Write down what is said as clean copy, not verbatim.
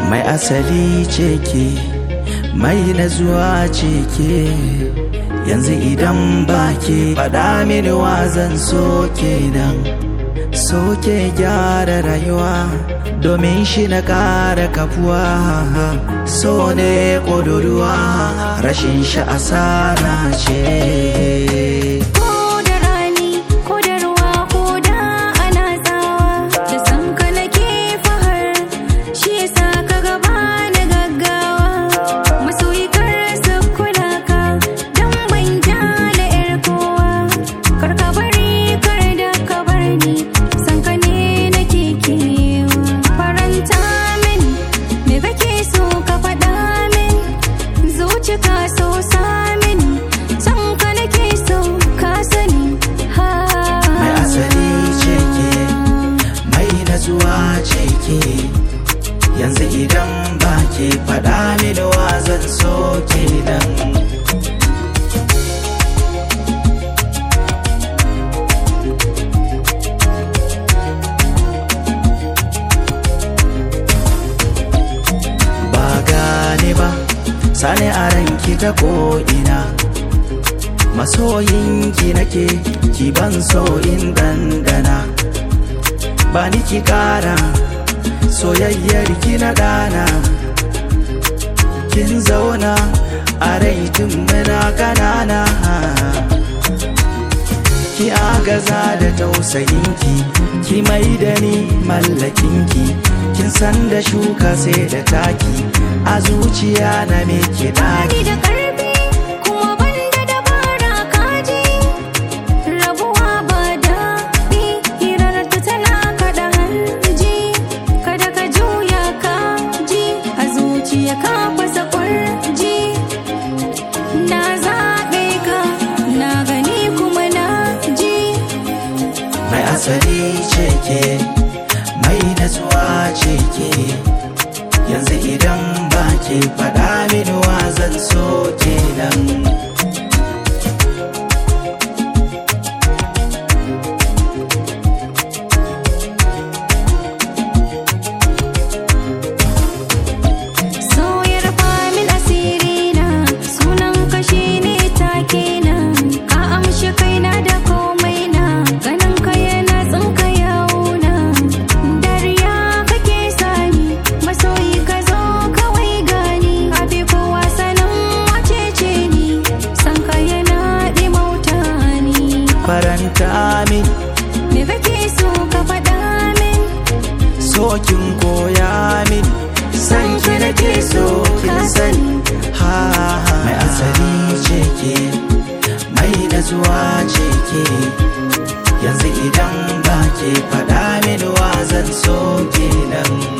mai asali ce ke, mai nazuwa ce ke. Yanzu idan ba ke faɗa mini wa zan so kenan. So ke gyara rayuwa domin shi na ƙara kafuwa. So ne ƙuduruwa rashin shi asara ce. Yanzu idan ba ke faɗa mini wa zan so kenan. Ba gane ba sani a ranki ta ko'ina, masoyinki nake ki ban so in dandana. Ba ni ki ƙara soyayyar ki na ɗana, kin zauna a rai tun muna ƙanana. Ki agaza da tausayinki, ki mai da ni mallakinki. Kin san da shuka sai da taki, a zuciya na me ki ɗaki. Mai asali ce ke, mai natsuwa ce ke. Yanzu idan ba ke faɗa mini wa zan so kenan. Faranta min, me kake so ka faɗa min? Sokin koya min, san ki nake so kin sani. Mai asali ce ke, mai natsuwa ce ke. Yanzu idan ba ke faɗa min wa zan so kenan.